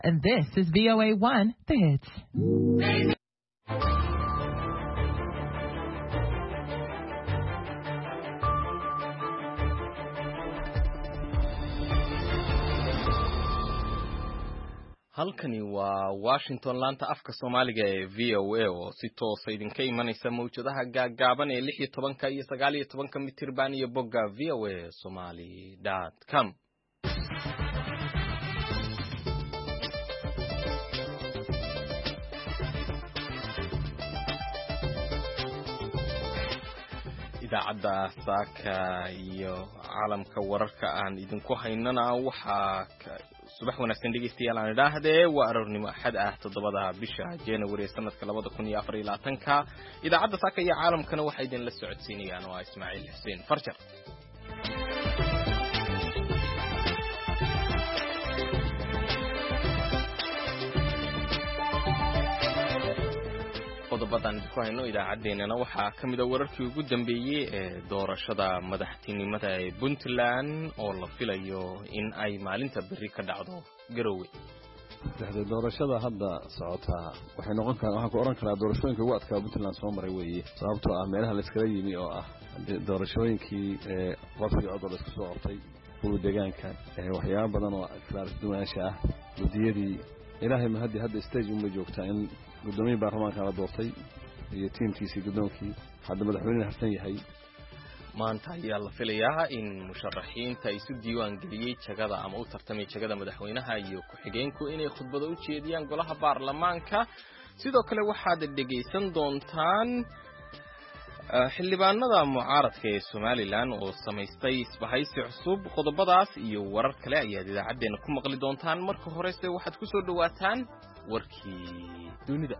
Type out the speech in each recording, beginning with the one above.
And this is VOA1, The Hits. halkani waa Washington laanta afka Soomaaliga ee VOA oo si toos ah idinka imanaysa mawjadaha gaagaaban ee 16 iyo 19 mitirban iyo bogga voasomali.com idaacadda saaka iyo caalamka wararka aan idinku haynana waxa subax wanaagsan dhegeystayaal aan idhaahdee waa aroornimo axad ah 7 bisha January sanadka 2024 idaacadda saaka iyo caalamkana waxa idin la socodsiinayaan waa Ismaaciil Xuseen Farjar qodobadan ku hayno idaacadeena waxa kamid ah wararkii ugu dambeeyay ee doorashada madaxtinimada ee Puntland oo la filayo in ay maalinta bari ka dhacdo Garowe. doorashada hadda socota waxay noqon kartaa waxa ku oran karaa doorashooyinka ugu adkaa Puntland soo maray weeye sababtoo ah meelaha la iskala yimi oo ah doorashooyinkii qofkii cod la isku soo qortay kuwa deegaanka waxyaabo badan oo kala duwanaansha ah gudiyadii ilaahay ma hadda stage uma joogtaa in gudoomiye baarlamaanka la doortay iyo tiimkiisii gudoonkii hadda madaxweynaha harsan yahay maanta ayaa la filayaa in musharaxiinta isu diiwaan geliyay jagada ama u tartamay jagada madaxweynaha iyo ku-xigeenku inay khudbado u jeediyaan golaha baarlamaanka sidoo kale waxaad dhageysan doontaan xildhibaanada mucaaradka ee Somaliland oo samaystay isbahaysi cusub qodobadaas iyo warar kale ayaa idaacadeena ku maqli doontaan marka horese waxaad ku soo dhawaataan warkii dunida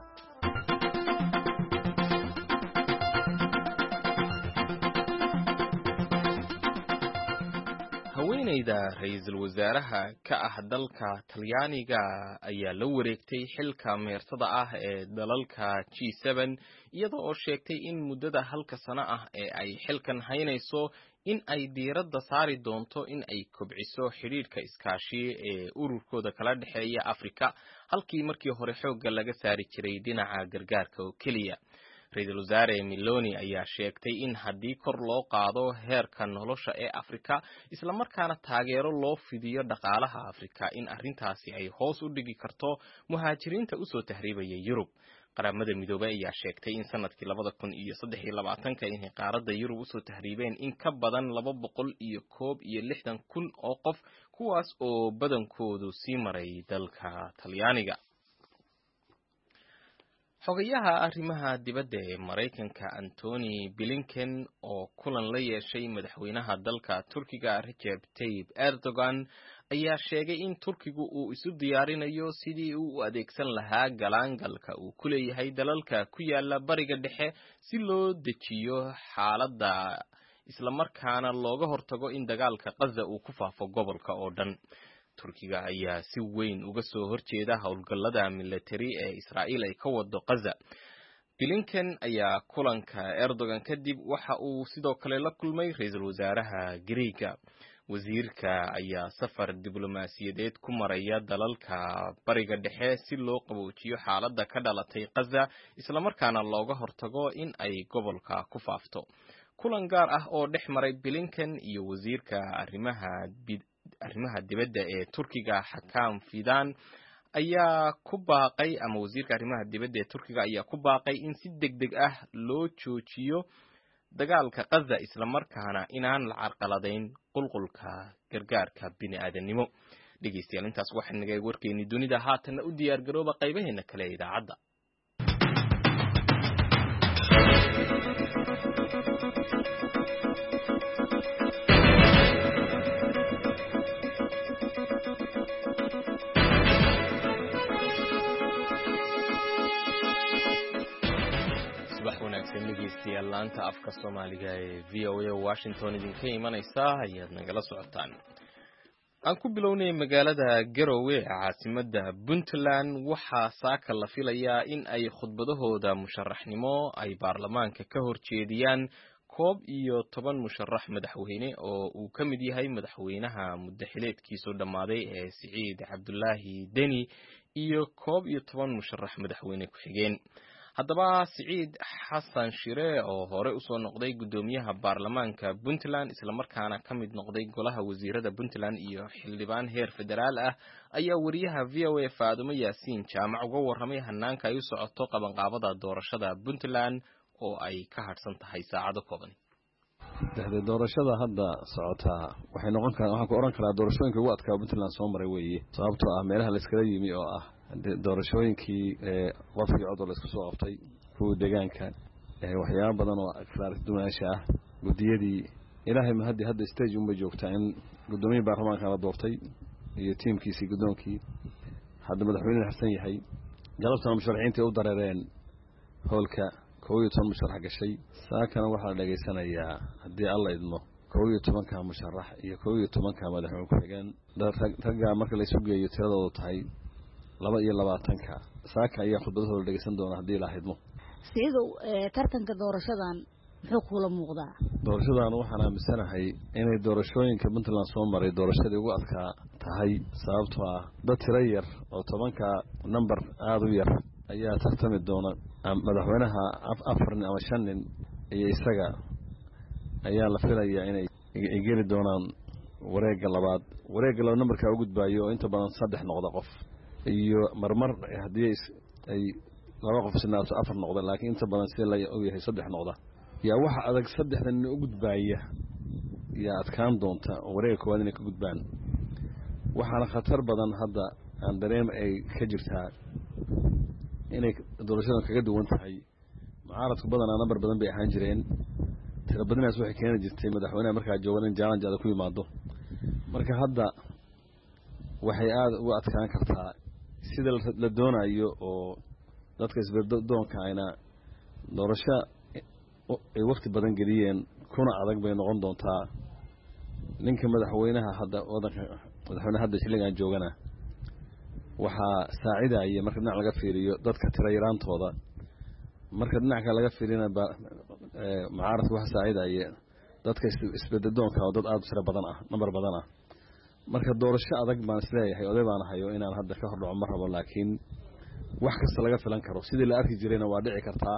haweeneyda ra'iisul wasaaraha ka ah dalka Talyaaniga ayaa la wareegtay xilka meertada ah ee dalalka G7 iyadoo oo sheegtay in muddada halka sano ah ee ay xilkan haynayso in ay diiradda saari doonto in ay kobciso xiriirka iskaashi ee ururkooda kala dhaxeeya Afrika halkii markii hore xoogga laga saari jiray dhinaca gargaarka oo kaliya ra'iisul wasaare Meloni ayaa sheegtay in haddii kor loo qaado heerka nolosha ee Afrika isla markaana taageero loo fidiyo dhaqaalaha Afrika in arrintaasi ay hoos u dhigi karto muhaajiriinta u soo tahriibaya Yurub qaramada midoobay ayaa sheegtay in sanadkii 2023 in qaaradda Yurub u soo tahriibeen in ka badan 261,000 oo qof kuwaas oo badankoodu sii maray dalka Talyaaniga xogayaha arrimaha dibadda ee Mareykanka Antony Blinken oo kulan la yeeshay madaxweynaha dalka Turkiga Recep Tayyip Erdogan ayaa sheegay in Turkigu uu isu diyaarinayo sidii uu u adeegsan lahaa galaangalka uu ku leeyahay dalalka ku yaala bariga dhexe si loo dejiyo xaaladda isla markaana looga hortago in dagaalka Gaza uu ku faafo gobolka oo dhan Turkiga ayaa si weyn uga soo horjeeda howlgallada military ee Israa'iil ay ka wado Gaza. Blinken ayaa kulanka Erdogan kadib waxa uu sidoo kale la kulmay ra'iisul wasaaraha Greega. Wasiirka ayaa safar diblomaasiyadeed ku maraya dalalka bariga dhexe si loo qaboojiyo xaaladda ka dhalatay Gaza isla markaana looga hortago in ay gobolka ku faafto. Kulan gaar ah oo dhex maray Blinken iyo wasiirka arrimaha dibadda ee Turkiga Hakan Fidan ayaa ku baaqay ama wasiirka arrimaha dibadda ee Turkiga ayaa ku baaqay in si degdeg ah loo joojiyo dagaalka Gaza isla markaana inaan la carqaladeyn qulqulka gargaarka bini'aadanimo dhageystayaal intaas waxaan naga warkeeni dunida haatan u diyaar garooba qaybaheena kale ee idaacadda dhegeystayaal laanta afka Soomaaliga ee VOA Washington idinka imanaysa ayaad nagala socotaan aan ku bilownay magaalada Garowe caasimadda Puntland waxaa saaka la filayaa in ay khudbadahooda musharaxnimo ay baarlamaanka ka horjeediyaan koob iyo 10 musharax madaxweyne oo uu ka mid yahay madaxweynaha muddaxileedkiisu dhammaaday ee Siciid Cabdullaahi Deni iyo koob iyo 10 musharax madaxweyne ku xigeen. haddaba Siciid Xasan Shire oo hore u soo noqday gudoomiyaha baarlamaanka Puntland isla markaana ka mid noqday golaha wasiirada Puntland iyo xildhibaan heer federaal ah ayaa wariyaha VOA Faadumo Yaasiin Jaamac uga warramay hanaanka ay u socoto qabanqaabada doorashada Puntland oo ay ka harsan tahay saacado kooban. doorashada hadda socota waxay noqon kartaa waxaan ku oran karaa doorashooyinka ugu adkaa Puntland soo maray weeye sababtoo ah meelaha la iskala yimi oo ah doorashooyinkii qofkii cod la isku soo qabtay kuwa deegaanka waxyaabo badan oo akhraar dumaasha ah gudiyadii ilaahay ma hadda stage uma joogtaa in gudoomiyaha baarlamaanka la doortay iyo tiimkiisii gudoonkii hadda madaxweynaha xasan yahay galabtana musharaxiintii u dareereen howlka 11 musharax gashay saakana waxaa dhageysanayaa haddii alla idmo 11 musharax iyo 11 madaxweyne ku xigeen ragga marka la isu geeyo tiradoodu tahay 22 saaka ayaa khudbadooda dhageysan doona haddii la idmo sidoo tartanka doorashadan muxuu kula muuqdaa doorashadan waxaan aaminsanahay inay doorashooyinka Puntland soo maray doorashadii ugu adkaa tahay sababtoo ah dad tiro yar oo 10 number aad u yar ayaa tartami doona madaxweynaha 4 ama 5 nin iyo isaga ayaa la filayaa inay geli doonaan wareegga labaad numberka ugu gudbaayo inta badan 3 noqda qof iyo marmar hadii ay laba qof sinaato 4 noqda laakiin inta badan si la yahay 3 noqda yaa waxa adag 3 nin u gudbaaya yaa adkaan doonta wareegga koowaad inay ka gudbaan waxaana khatar badan hadda aan dareem ay ka jirtaa inay doorashada kaga duwan tahay mucaaradku badanaa number badan bay ahaan jireen tiro badanaas waxay keeni jirtay madaxweynaha markaa joogan in challenge aad ku yimaado marka hadda waxay aad ugu adkaan kartaa sida la doonayo oo dadka isbeddoonka ayna doorasho ay waqti badan geliyeen kuna adag bay noqon doontaa ninka madaxweynaha hadda wadanka madaxweynaha hadda xilligan joogana waxaa saacidaya marka dhinac laga fiiriyo dadka tiro yaraantooda marka dhinac kale laga fiirina mucaaradku waxa saacidaya dadka isbeddoonka oo dad aad tiro badan ah number badan ah marka doorasho adag baan isleeyahay oday baan hayo inaan hadda ka hordhaco ma rabo laakiin wax kasta laga filan karo sidii la arki jirayna waa dhici kartaa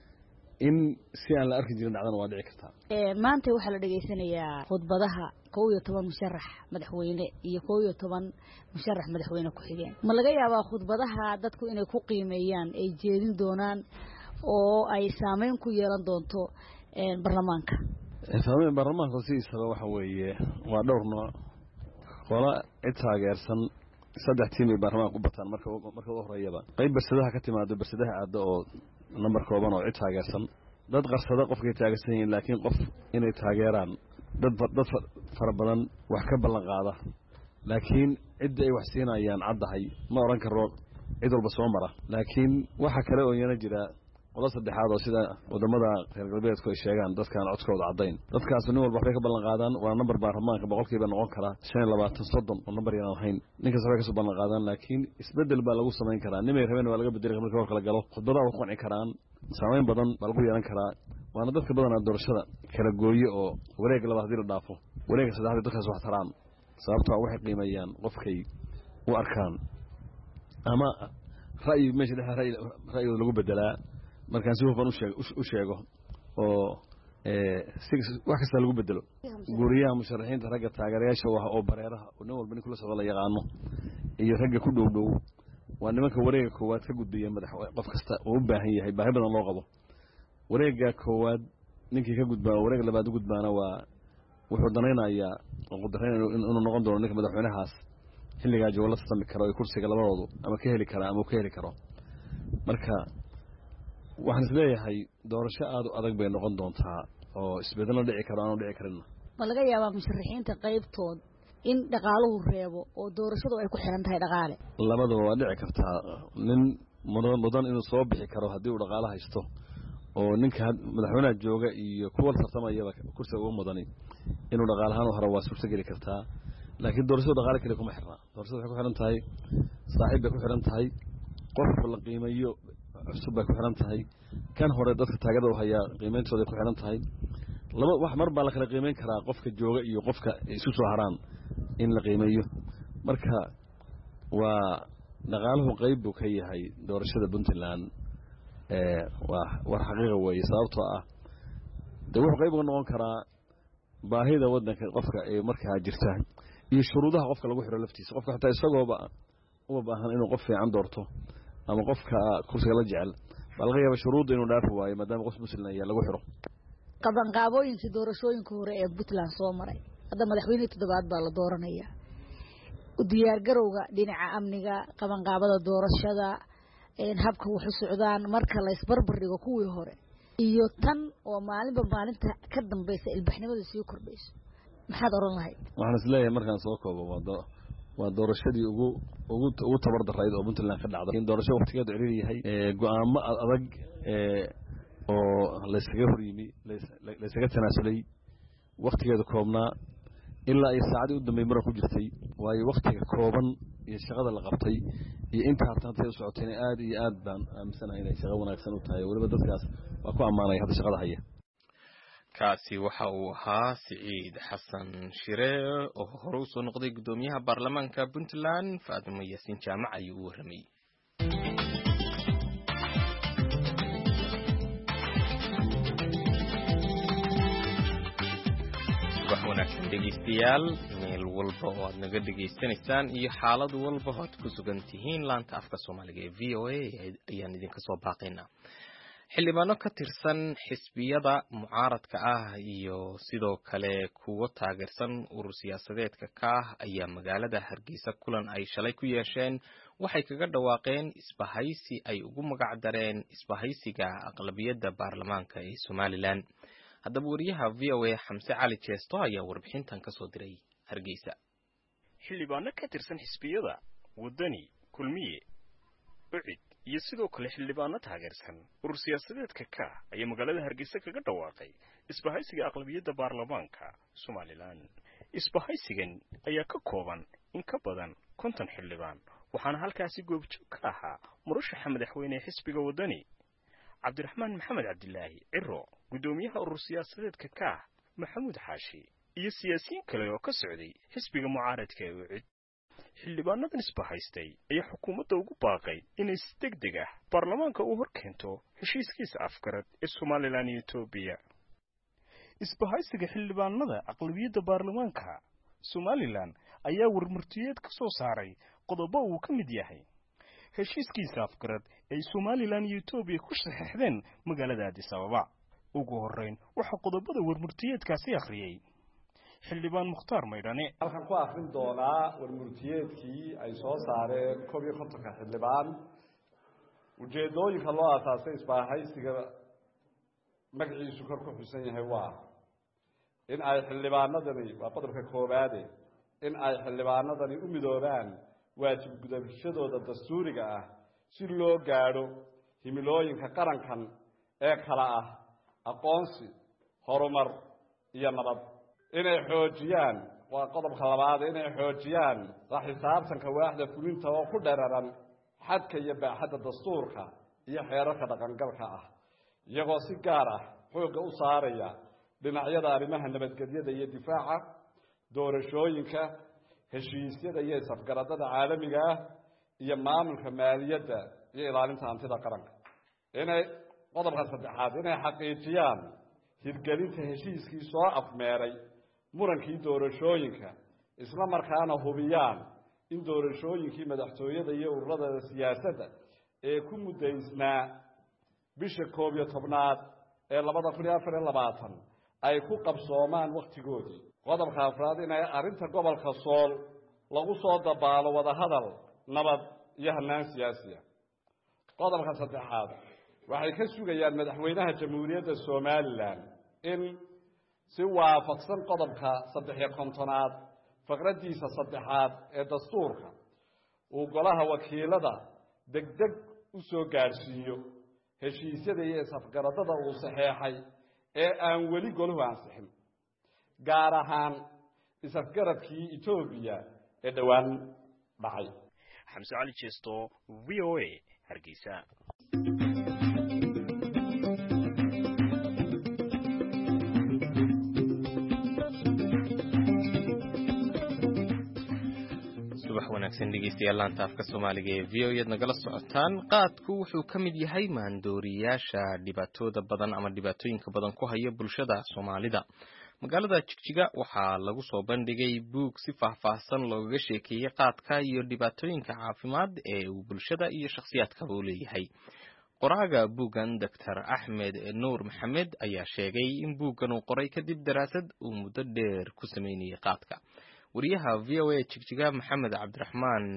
in si aan la arki jirin dhacdana waa dhici kartaa maanta waxa la dhageysanayaa khudbadaha 11 musharax madaxweyne iyo 11 musharax madaxweyne ku xigeen ma laga yaabaa khudbadaha dadku inay ku qiimeeyaan ay jeedin doonaan oo ay saameyn ku yeelan doonto baarlamaanka saameyn baarlamaanka sidiisaba waxa weeye waa dhowr nooc qola taageersan 3 tiim ee baarlamaanka u bataan marka u horeeyaba qayb barsadaha ka timaado barsadaha aad oo number kooban oo taageersan dad qarsada qofkay taageersan yihiin laakiin qof inay taageeraan dad fara badan wax ka ballan qaada laakiin cid ay wax siinayaan caddahay ma oran karo cid walba soo mara laakiin waxa kale oo yana jira qodob saddexaad oo sida wadamada reer galbeedku ay sheegaan dadkaan codkooda cadayn dadkaas nin walba waxay ka ballan qaadaan waa number baarlamaanka 100% noqon kara 25 30 oo number yaan ahayn ninka sabay ka soo ballan qaadaan laakiin isbedel baa lagu sameyn karaa nimay rabeen waa laga bedeli marka hor kala galo khudbadaha wax qanci karaan saameyn badan baa lagu yeelan karaa waana dadka badan doorashada kala gooyo oo wareegga labaad hadii la dhaafo wareegga saddexaad dadkaas wax taraan sababtoo waxay qiimeeyaan qofkay u arkaan ama ra'yi meesha ra'yigooda lagu bedelaa markaan si hufan u sheego oo wax kasta lagu bedelo guriyaha musharaxiinta ragga taageerayaasha oo bareeraha oo nin walba nin kula soo la yaqaano iyo ragga ku dhow waa nimanka wareegga koowaad ka gudbiya madax qof kasta oo u baahan yahay baahi badan loo qabo wareegga koowaad ninkii ka gudbaa wareegga labaad u gudbaana waa wuxuu danaynayaa oo qudrayn inuu noqon doono ninka madaxweynahaas xilliga jawla sami karo ee kursiga labadoodu ama ka heli kara ama ka heli karo marka waxaan isleeyahay doorasho aad u adag bay noqon doontaa oo isbedel dhici karo aan dhici karin ma laga yaabaa musharaxiinta qaybtood in dhaqaaluhu reebo oo doorashadu ay ku xiran tahay dhaqaale labadaba waa dhici kartaa nin mudan inuu soo bixi karo haddii uu dhaqaale haysto oo ninka madaxweynaha jooga iyo kuwa tartamayaba kursiga ugu mudani inuu dhaqaalahaan hore waa suurta geli kartaa laakiin doorashada dhaqaale kale kuma xirna doorashada waxay ku xiran tahay saaxiib bay ku xiran tahay qof la qiimeeyo cusub bay ku xiran tahay kan hore dadka taageerada haya qiimeentooda ku xiran tahay laba wax mar baa la kala qiimeyn karaa qofka jooga iyo qofka isu soo haraan in la qiimeeyo marka waa dhaqaaluhu qayb buu ka yahay doorashada Puntland waa war xaqiiqo weeye sababtoo ah wuxuu qayb uga noqon karaa baahida wadanka qofka ee markaa jirta iyo shuruudaha qofka lagu xiro laftiisa qofka xataa isagooba u baahan inuu qof fiican doorto ama qofka kursiga la jecel bal laga yaabo shuruud inuu dhaafo waayo maadaama qof muslim ay lagu xiro qabanqaabooyinka doorashooyinka hore ee Puntland soo maray hadda madaxweynaha toddobaad baa la dooranaya u diyaar garowga dhinaca amniga qabanqaabada doorashada habka wax u socdaan marka la isbarbar dhigo kuwii hore iyo tan oo maalinta ka dambaysa ilbaxnimada sii kordhayso maxaad oran lahayd waxaan isleeyahay markaan soo koobo waa doorashadii ugu tabar darayd oo Puntland ka dhacday in doorasho waqtigeedu ciriir yahay go'aamo adag oo la iskaga horyimi la iskaga tanaasulay waqtigeedu koobnaa ilaa ay saacadii u dambeeyay mar ku jirtay waayo waqtiga kooban iyo shaqada la qabtay iyo inta hartantay u socotay aad iyo aad baan aaminsanahay inay shaqo wanaagsan u tahay waliba dadkaas waa ku amaanay hadda shaqada haya kaasi waxa uu ahaa Siciid Xasan Shire oo hore u soo noqday gudoomiyaha baarlamaanka Puntland Faatimo Yaasiin Jaamac ayuu u warramay wanaagsan dhegeystayaal meel walba oo aad naga dhegeysanaysaan iyo xaalad walba oo aad ku sugan tihiin laanta afka Soomaaliga ee VOA ayaan idinka soo baaqaynaa xildhibaano ka tirsan xisbiyada mucaaradka ah iyo sidoo kale kuwa taageersan urur siyaasadeedka ka ah ayaa magaalada Hargeysa kulan ay shalay ku yeesheen waxay kaga dhawaaqeen isbahaysi ay ugu magac dareen isbahaysiga aqlabiyadda baarlamaanka ee Somaliland haddaba wariyaha VOA Xamse Cali Jeesto ayaa warbixintan ka soo diray Hargeysa xildhibaano ka tirsan xisbiyada wadani kulmiye ucid iyo sidoo kale xildhibaano taageersan urur siyaasadeedka ka ayaa magaalada Hargeysa kaga dhawaaqay isbahaysiga aqlabiyadda baarlamaanka Somaliland isbahaysigan ayaa ka kooban in ka badan 50 xildhibaan waxaana halkaasi goobjoog ka ahaa murashaxa madaxweyne xisbiga wadani Cabdiraxmaan Maxamed Cabdilaahi Ciro gudoomiyaha urur siyaasadeedka ka Maxamuud Xaashi iyo siyaasiyiin kale oo ka socday xisbiga mucaaradka ee ucid xildhibaanadan isbahaystay ayaa xukuumadda ugu baaqay inay si degdeg ah baarlamaanka u hor keento heshiiskiisa afgarad ee Somaliland iyo Itoobiya isbahaysiga xildhibaanada aqlabiyadda baarlamaanka Somaliland ayaa warmurtiyeed ka soo saaray qodobo uu ka mid yahay heshiiskiisa afgarad ay Somaliland iyo Itoobiya ku saxeexdeen magaalada Addis Ababa ugu horeyn waxa qodobada warmurtiyeedkaasi akhriyay xildhibaan Mukhtaar Maydhane halkan ku akhrin doonaa warmurtiyeedkii ay soo saareen 51 xildhibaan ujeedooyinka loo aasaasay isbahaysiga magaciisu kor ku xusan yahay waa in ay xildhibaanadani waa qodobka koowaad in ay xildhibaanadani u midoobaan waajib gudashadooda dastuuriga ah si loo gaadho himilooyinka qarankan ee kala ah aqoonsi horumar iyo nabad inay xoojiyaan waa qodobka labaad inay xoojiyaan la xisaabtanka waaxda fulinta oo ku dheeraran xadka iyo baaxadda dastuurka iyo xeerarka dhaqangalka ah iyagoo si gaar ah xoogga u saaraya dhinacyada arrimaha nabadgelyada iyo difaaca doorashooyinka heshiisyada iyo isafgaradada caalamiga ah iyo maamulka maaliyadda iyo ilaalinta hantida qaranka inay qodobka saddexaad inay xaqiijiyaan hirgelinta heshiiskii soo afmeeray murankii doorashooyinka isla markaana hubiyaan in doorashooyinkii madaxtooyada iyo ururada siyaasadda ee ku mudaysnaa bisha 11 ee 2024 ay ku qabsoomaan waqtigoodii qodobka afraad inay arrinta gobolka Sool lagu soo dabaalo wada hadal nabad iyo hannaan siyaasi ah qodobka saddexaad waxay ka sugayaan madaxweynaha jamhuuriyadda Somaliland in si waafaqsan qodobka 53aad faqradiisa saddexaad ee dastuurka uu golaha wakiilada degdeg u soo gaarsiiyo heshiisyada iyo isafgaradada uu saxeexay ee aan weli goluhu ansixin gaar ahaan isafgaradkii Itoobiya ee dhawaan dhacay Xamse Cali Jeesto VOA Hargeysa subax wanaagsan dhegeystayaal laanta afka Soomaaliga ee VO-yada nagala socotaan. Qaadku wuxuu ka mid yahay maandooriyaasha dhibaatooda badan ama dhibaatooyinka badan ku haya bulshada Soomaalida. Magaalada Jigjiga waxaa lagu soo bandhigay buug si faahfaahsan looga sheekeeyay qaadka iyo dhibaatooyinka caafimaad ee uu bulshada iyo shakhsiyaadka u leeyahay. Qoraaga buugan Dr. Axmed Nuur Maxamed ayaa sheegay in buugan uu qoray kadib daraasad uu muddo dheer ku sameeyay qaadka. wariyaha VOA Jigjiga Maxamed Cabdiraxmaan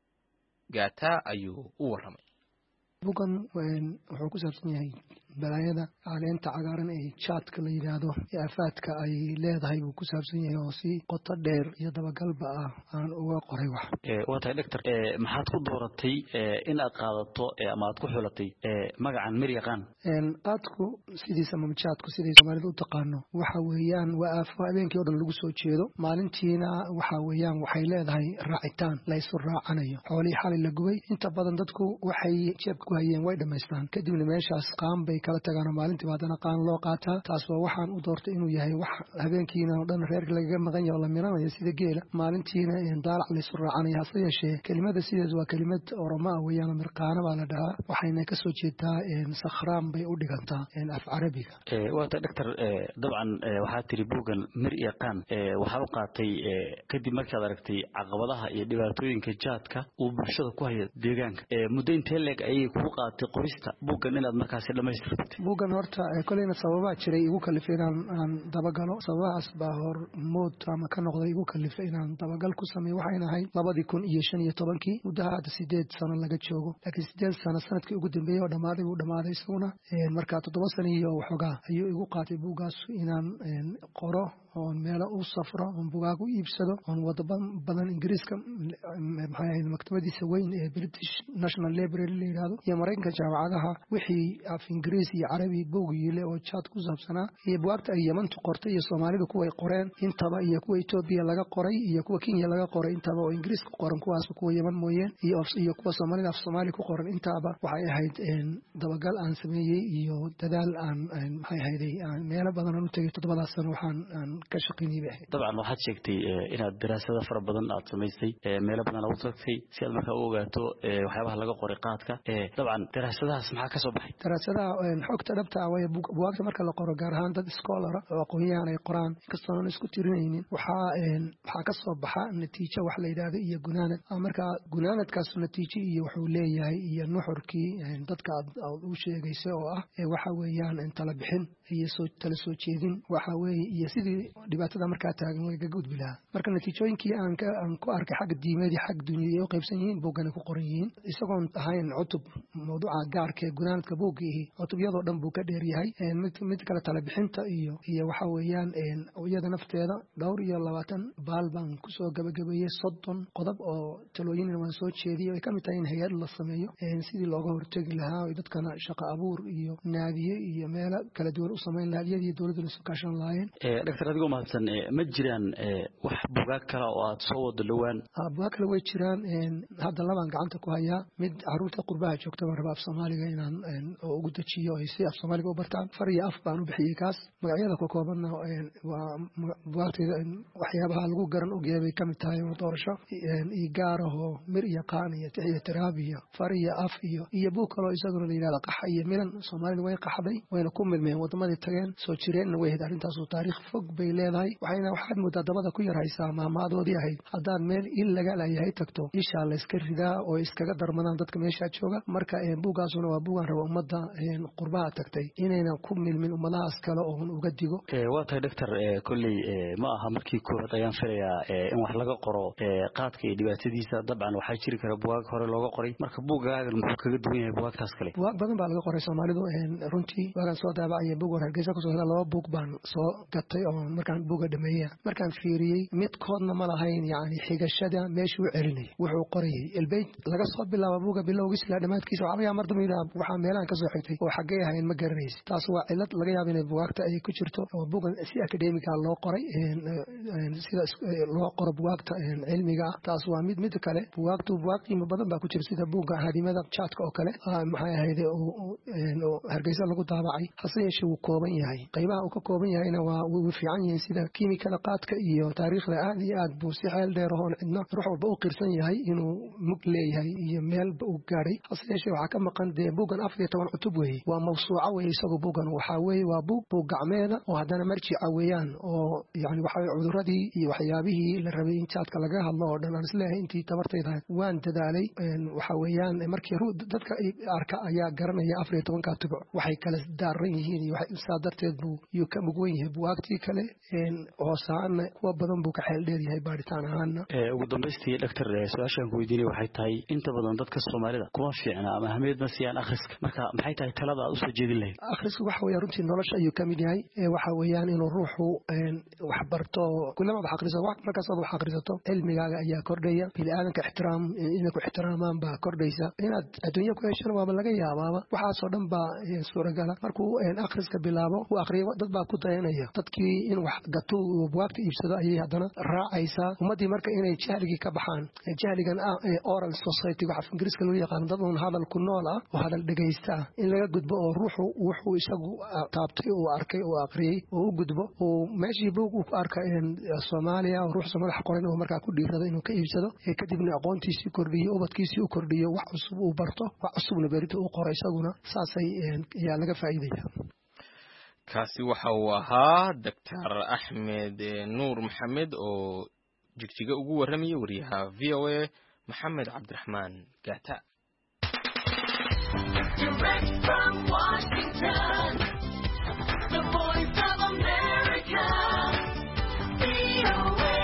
Gaata ayuu u waramay. buugan wuxuu ku saabsan yahay balaayada caleenta cagaaran ee jaadka la yiraahdo ee afaadka ay leedahay uu ku saabsan yahay oo si qoto dheer iyo dabagalba ah aan uga qoray wax. waa tahay doctor maxaad ku dooratay in aad qaadato ama aad ku xulatay magacan Miryaqaan? qaadku sidiisa ama jaadku sidii Soomaalidu u taqaano waxa weeyaan waa habeenkii oo dhan lagu soo jeedo, maalintiina waxa weeyaan waxay leedahay raacitaan la isu raacanayo. xoolihii xalay la gubay inta badan dadku waxay jeebka ku hayeen way dhameystaan, kadibna meeshaas qaan bay kala tagaan maalintii baadana qaan loo qaataa. taas waa waxaan u doortay inuu yahay wax habeenkiina oo dhan reer laga maqan yahay oo la miranayo sida geela, maalintiina daalac la isu raacanayo. hase yeeshee kelimada sideed waa kelimad Oromo ah weeyaan, mirqaana baa la dhahaa, waxayna ka soo jeedaa sakhraan bay u dhigantaa af Carabiga. waa tahay doctor dabcan waxaad tiri buugan Miryaqaan waxa uu qaatay kadib markaad aragtay caqabadaha iyo dhibaatooyinka jaadka uu bulshada ku hayo deegaanka. muddo intee leeg ayay ku qaatay qorista buugan inaad markaas dhamaystirtay? buugan horta kolleyna sababaa jiray igu kalifay inaan dabagalo. sababahaas baa hormood ama ka noqday igu kalifay inaan dabagal ku sameeyo. waxayna ahayd 2015 muddaha hadda 8 sano laga joogo, laakiin 8 sano sanadkii ugu dambeeyay oo dhamaaday uu dhamaaday isaguna markaa 7 sano iyo waxoogaa ayuu igu qaatay buugaas inaan qoro oon meelo u safro oon bugaag u iibsado oon waddo badan Ingiriiska maxay ahayd maktabadiisa weyn ee British National Library la yiraahdo iyo Mareykanka jaamacadaha wixii af Ingiriis iyo Carabi buugiile oo jaad ku saabsanaa iyo bugaagta ay Yementu qortay iyo Soomaalidu kuwa ay qoreen intaba iyo kuwa Ethiopia laga qoray iyo kuwa Kenya laga qoray intaba oo Ingiriis ku qoran, kuwaas kuwa Yemen mooyeen iyo kuwa Soomaalida af Soomaali ku qoran intaba waxay ahayd dabagal aan sameeyay iyo dadaal aan maxay ahayd meelo badan oo u tagay 7 sano waxaan ka shaqeynay. dabcan waxaad sheegtay inaad daraasado fara badan aad samaysay meelo badan oo tagtay si aad markaa u ogaato waxyaabaha laga qoray qaadka. dabcan daraasadahaas maxaa ka soo baxay? daraasadaha xogta dhabta ah way buugta marka la qoro gaar ahaan dad scholar oo aqoonyahan ay qoraan inkastoo aan isku tirinaynin waxaa ka soo baxa natiijo wax la yiraahdo iyo gunaanad. marka gunaanadkaas natiijo iyo wuxuu leeyahay iyo nuxurkii dadka aad u sheegayso oo ah waxa weeyaan tala bixin iyo tala soo jeedin waxa weeye iyo sidii dhibaatada markaa taagan way ka gudbi lahaa. marka natiijooyinkii aan ku arkay xagga diimeed iyo xagga duniyada ay u qaybsan yihiin buugana ku qoran yihiin isagoon ahayn cutub mawduuca gaarka ee gunaanadka buugii cutubyadoo dhan buu ka dheer yahay. mid kale tala bixinta iyo waxa weeyaan iyada nafteeda 22 baal baan ku soo gabagabeeyay 30 qodob oo talooyin waan soo jeediyay ay ka mid tahay in hay'ad la sameeyo sidii looga hortagi lahaa oo dadkana shaqo abuur iyo naadiye iyo meelo kala duwan u sameyn lahaa iyadii dawladdu la soo kaashan lahayn. doctor adigu mahadsan ma jiraan wax buugaag kale oo aad soo wado dhawaan? buugaag kale way jiraan. hadda labaan gacanta ku hayaa mid caruurta qurbaha joogta baan rabaa af Soomaaliga inaan ugu dajiyo ay si af Soomaaliga u bartaan. far iyo af baan u bixiyay kaas. magacyada ku koobanna waa buugaagteeda waxyaabaha lagu garan ogyahay bay ka mid tahay doorasho iyo gaaraho Miryaqaan iyo Tixiya Tiraab iyo far iyo af iyo buug kale oo isaguna la yiraahdo qax iyo milan. Soomaalidu way qaxday wayna ku milmeen wadamadii tageen soo jireenna way ahayd arrintaas oo taariikh fog bay leedahay. waxaad moodaa dabada ku yaraysaa maamaadoodii ahayd haddaan meel il laga leeyahay tagto ishaa la iska ridaa oo iskaga darmadaan dadka meesha jooga. marka buugaasuna waa buugaan raba ummadda qurbaha tagtay inaynan ku milmin ummadahaas kale oo uga digo. waa tahay doctor kolley ma aha markii koowaad ayaan filayaa in wax laga qoro qaadka iyo dhibaatadiisa. dabcan waxaa jiri kara buugaag hore looga qoray, marka buugaagan muxuu kaga duwan yahay buugaagtaas kale? buugaag badan baa laga qoray Soomaalidu runtii waagan soo daabacaya buug Hargeysa ku soo helay 2 buug baan soo gatay oo markaan buuga dhameeyay markaan fiiriyay midkoodna ma lahayn yani xigashada meeshuu celinay wuxuu qorayay ilbay laga soo bilaabo buuga bilowgiisa ilaa dhamaadkiisa waxaa mar dambe waxa meelaan ka soo xigtay oo xagee ahayn ma garanaysid. taas waa cilad laga yaabo inay buugaagta ay ku jirto oo buugan si academic ah loo qoray sida loo qoro buugaagta cilmiga ah. taas waa mid kale buugaagtii badan baa ku jira sida buuga hadimada jaadka oo kale maxay ahayd oo Hargeysa lagu daabacay. hase yeeshee wuu kooban yahay qaybaha uu ka kooban yahayna waa wuu fiican yihiin sida kiimikada qaadka iyo taariikhda aad iyo aad buu si xeel dheer ahoon cidna ruux walba u qirsan yahay inuu mug leeyahay iyo meelba u gaadhay hase yeeshee waxaa ka maqan dee buuggan 14 cutub weeye waa mawsuuca weeye isagu buuggan waxaa weeye waa buug gacmeeda oo haddana marjica weeyaan oo yani waxaa cuduradii iyo waxyaabihii la rabay in jaadka laga hadlo oo dhan aan isleeyahay intii tabartayda waan dadaalay waxaa weeyaan markii dadka arka ayaa garanaya 14 cutub waxay kala daaran yihiin iyo saa darteed buu yuu ka mug weyn yahay buwaagtii kale hoosaana kuwa badan buu ka xeel dheer yahay baaritaan ahaana ugu dambaystii dhaktar su-aashaan ku weydiinay waxay tahay inta badan dadka Soomaalida kuma fiicna ama ahmiyad ma siiyaan akhriska marka maxay tahay talada aad u soo jeedin lahayd akhrisku waxa weeye runtii nolosha ayuu ka mid yahay waxa weeyaan inuu ruuxu wax barto kullama wax akhriso markaas aad wax akhrisato cilmigaaga ayaa kordhaya bini'aadanka ixtiraam inay ku ixtiraamaan baa kordhaysa inaad adduunyo ku heshana waaba laga yaabaaba waxaasoo dhan baa suuragala markuu akhriska bilaabo uu akhriyo dad baa ku dayanaya dadkii in wax gato uu buugta iibsado ayay haddana raacaysaa ummadii marka inay jahligii ka baxaan jahligan oral society waxa ingiriiska loo yaqaan dad un hadal ku nool ah oo hadal dhagaysta in laga gudbo oo ruuxu wuxuu isagu taabtay oo arkay oo akhriyay oo u gudbo oo meeshii buug uu ku arkay Soomaaliya oo ruux Soomaali qoran oo markaa ku dhiirado inuu ka iibsado kadibna aqoontiisii kordhiyo ubadkiisii u kordhiyo wax cusub uu barto wax cusubna berito uu qoro isaguna saasay ayaa laga faa'iideeyaa kaasi waxa uu ahaa Dr. Axmed Nuur Maxamed oo jigjiga ugu warramay wariyaha VOA Maxamed Cabdiraxmaan Gaata. Direct from Washington, the voice of America, VOA.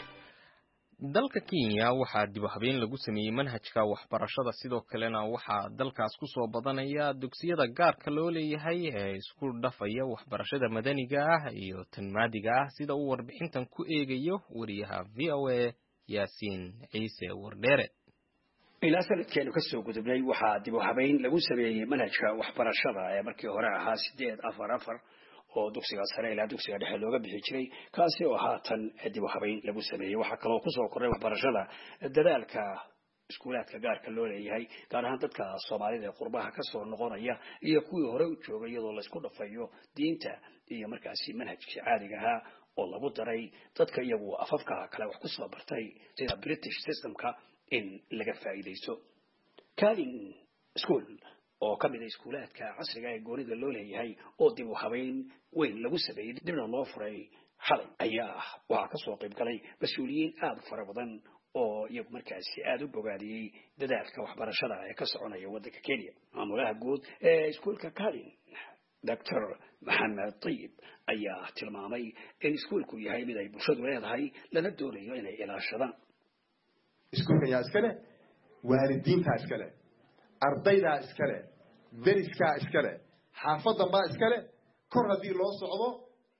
dalka Kenya waxaa dib u habeyn lagu sameeyay manhajka waxbarashada sidoo kalena waxaa dalkaas ku soo badanaya dugsiyada gaarka loo leeyahay ee isku dhafaya waxbarashada madaniga ah iyo tan maadiga ah sida uu warbixintan ku eegayo wariyaha VOA Yaasiin Ciise Wardheere. ilaa sanadkeenu ka soo gudubnay waxaa dib u habeyn lagu sameeyay manhajka waxbarashada ee markii hore ahaa 8-4-4 oo dugsiga sare ilaa dugsiga dhexe looga bixi jiray kaasi oo haatan dib u habeyn lagu sameeyay waxa kale oo ku soo koray waxbarashada dadaalka iskuulaadka gaarka loo leeyahay gaar ahaan dadka Soomaalida ee qurbaha ka soo noqonaya iyo kuwii hore u joogay iyadoo la isku dhafayo diinta iyo markaasi manhajka caadiga ah oo lagu daray dadka iyagu afafka kale wax ku soo bartay sida British systemka in laga faa'iideysto Calin School oo ka mid ah iskuulaadka casriga ee goonida loo leeyahay oo dib u habeyn weyn lagu sameeyay dibna loo furay xalay ayaa waxa ka soo qayb galay mas'uuliyiin aad fara badan oo iyagu markaasi aad u bogaadiyay dadaalka waxbarashada ee ka soconaya waddanka Kenya maamulaha guud ee iskuulka Calin Dr. Mohamed Tayyib ayaa tilmaamay in iskuulku yahay mid ay bulshadu leedahay lana doonayo inay ilaashadaan iskuulka yaa iskale waalidiinta iskale ardayda iskale deriska iskale xaafadan baa iskale kor hadii loo socdo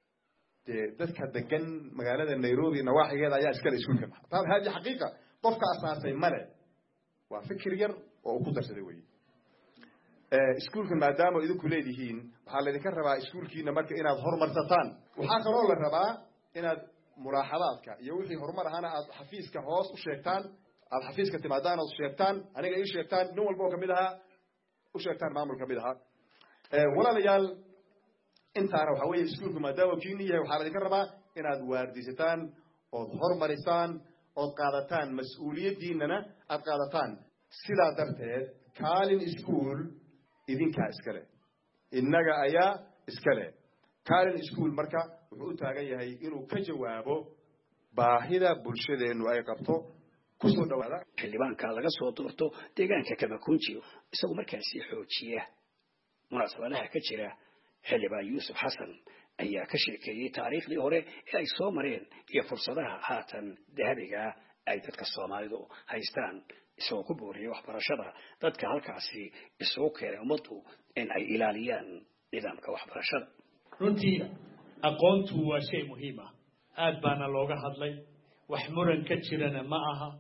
dadka degan magaalada Nairobi nawaaxigeeda ayaa iskale iskuulka taa hadi xaqiiqa qofka asaasay male waa fikir yar oo ku darsaday way iskuulka maadaama idinku leedihiin waxa la idinka rabaa iskuulkiina marka inaad horumarsataan waxa kaloo la rabaa inaad muraaxadaadka iyo wixii horumar ahana aad xafiiska hoos u sheegtaan aad xafiiska timaadaan oo sheegtaan aniga ii sheegtaan nin walba oo kamid aha u sheegtaan maamulka kamid aha walaalayaal intaana waxa weeye iskuulku maadaama kiini yahay waxa la idinka rabaa inaad waardisataan oo horumarisaan oo qaadataan mas'uuliyadiinana aad qaadataan sidaa darteed Calin School idinka iskale innaga ayaa iskale Calin School marka wuxuu taagan yahay inuu ka jawaabo baahida bulshadeenu ay qabto kusoo dhawaada xildhibaanka laga soo doorto deegaanka Kamakunji isagu markaasi xoojiya munaasabadaha ka jira xildhibaan Yuusuf Xasan ayaa ka sheekeeyay taariikhdii hore ee ay soo mareen iyo fursadaha haatan dahabiga ay dadka Soomaalidu haystaan isoo ku booriyay waxbarashada dadka halkaasi isoo keenay ummaddu in ay ilaaliyaan nidaamka waxbarashada runtii aqoontu waa shay muhiim ah aad baana looga hadlay wax muran ka jirana ma aha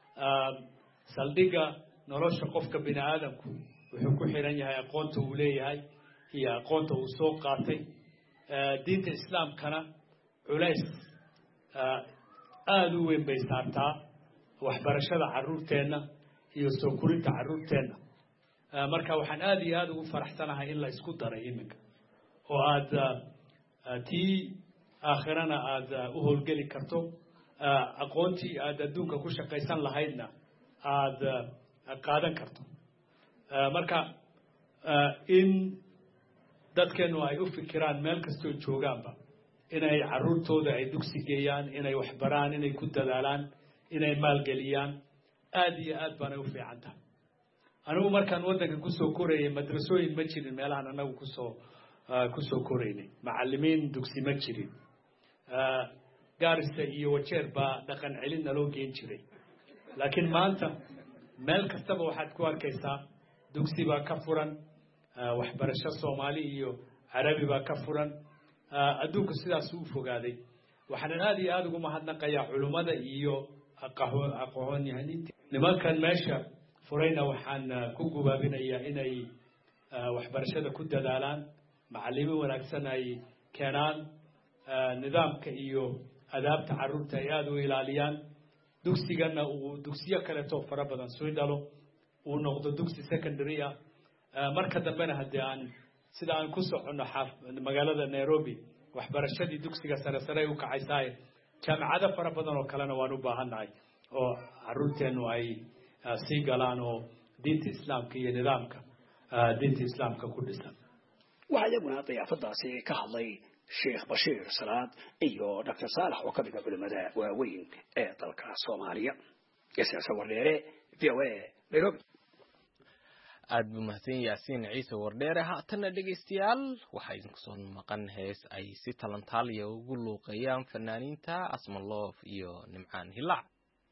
saldhiga nolosha qofka bini aadamku wuxuu ku xiran yahay aqoonta uu leeyahay iyo aqoonta uu soo qaatay diinta islaamkana culays aad u weyn bay saartaa waxbarashada carruurteenna iyo soo korinta carruurteenna marka waxaan aad iyo aad ugu faraxsanahay in la isku daray iminka oo aad tii aakhirana aad u howlgeli karto aqoontii aad adduunka ku shaqaysan lahaydna aad qaadan karto marka in dadkeenu ay u fikiraan meel kastoo joogaanba inay carruurtooda ay dugsi geeyaan inay wax baraan inay ku dadaalaan inay maalgeliyaan aad iyo aad baanay u fiican tahay anigu markaan waddanka kusoo korayay madrasooyin ma jirin meelahan anagu kusoo koraynay macallimiin dugsi ma jirin gaarisa iyo wajeer baa dhaqan celin naloo geen jiray laakiin maanta meel kastaba waxaad ku arkaysaa dugsi baa ka furan waxbarasho soomaali iyo carabi baa ka furan adduunku sidaas u fogaaday waxaan aad iyo aad ugu mahadnaqayaa culimmada iyo aqoon-yahaniinta nimankan meesha furayna waxaan ku gubaabinayaa inay waxbarashada ku dadaalaan macallimiin wanaagsan ay keenaan nidaamka iyo adaabta carruurta ay aada u ilaaliyaan dugsigana uu dugsiyo kaleetoo fara badan soo dhalo uu noqdo dugsi secondary ah marka dambena haddii aan sida aan ku soconno magaalada Nairobi waxbarashadii dugsiga sare u kacaysaa jaamacado fara badan oo kalena waan u baahannahay oo carruurteenu ay sii galaan oo diinta islaamka iyo nidaamka diinta islaamka ku dhisan waxaa iyaguna dayaafadaasi ka hadlay sheekh bashiir salaad iyo dr saalax oo ka mid ah culimada waaweyn ee dalka Soomaaliya yaasiin wardheere VOA Nairobi aad buu mahadsan yaasiin ciise wardheere haatana dhegeystayaal waxaa idinku soo maqan hees ay si talantaaliya ugu luuqeeyaan fanaaniinta Asmaloof iyo Nimcaan Hilaac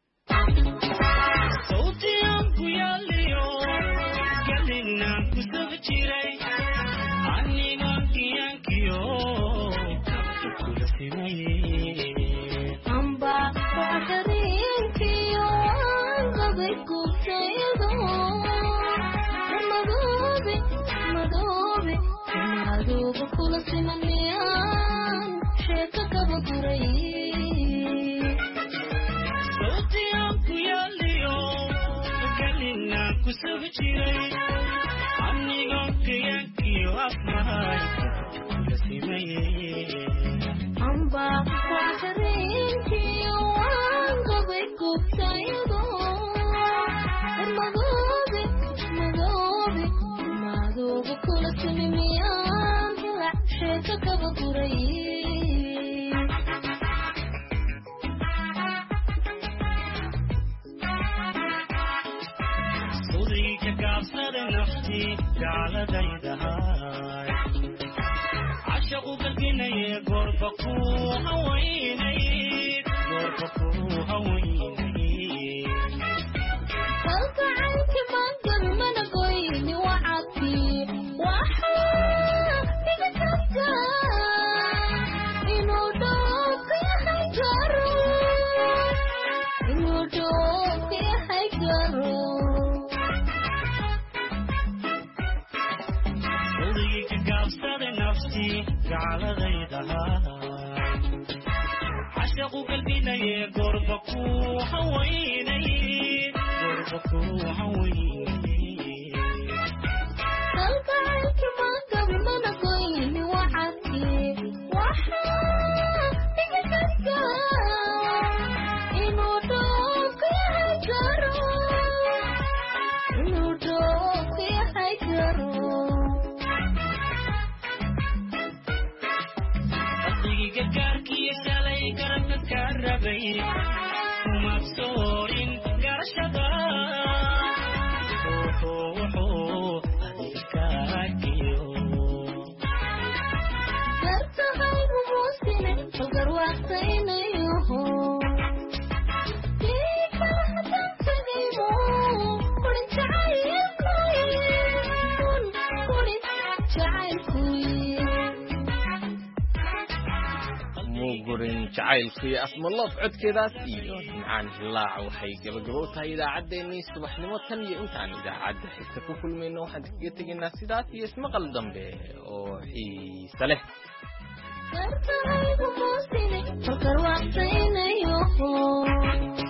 jacaylkii Asmaloof codkeedaas iyo Nimcaan Hilaac waxay gabagabo tahay idaacadeennii subaxnimo tan iyo intaan idaacadda xigta ku kulmayno waxaan kaga tegaynaa sidaas iyo ismaqal dambe oo xiiso leh